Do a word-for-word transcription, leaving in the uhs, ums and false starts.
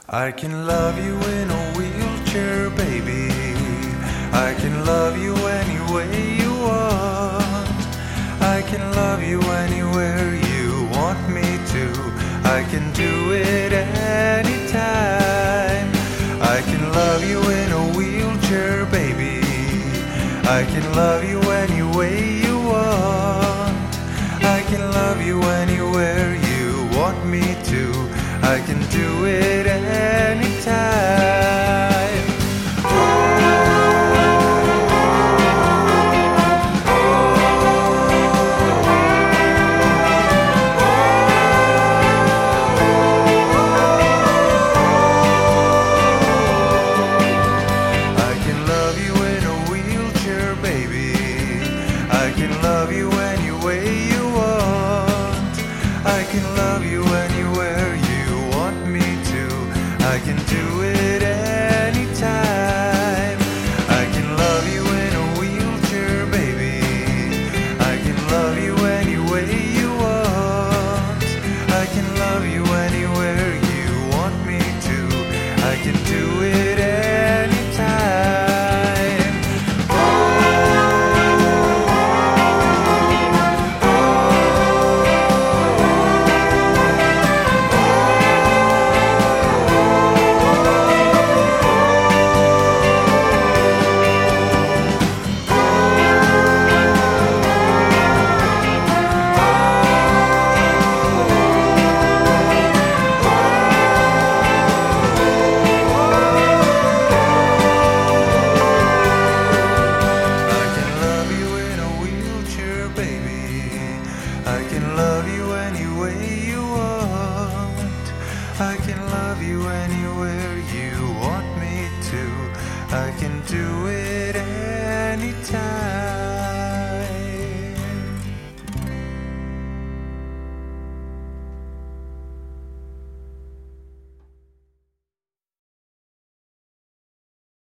I can love you in a wheelchair, baby. I can love you any way you want. I can love you anywhere you want me to. I can do it anytime. I can love you in a wheelchair, baby. I can love you any way you want. I can love you anywhere you want me to. I can do it anytime. I can love you in a wheelchair, baby. I can love you any way you want. I can love you anywhere you want me to. I can do it anytime. I can love you in a wheelchair, baby. I can love you any way you want. I can love you anywhere you want me to. I can do it anytime. I can love you any way you want. I can love you anywhere you want me to. I can do it anytime.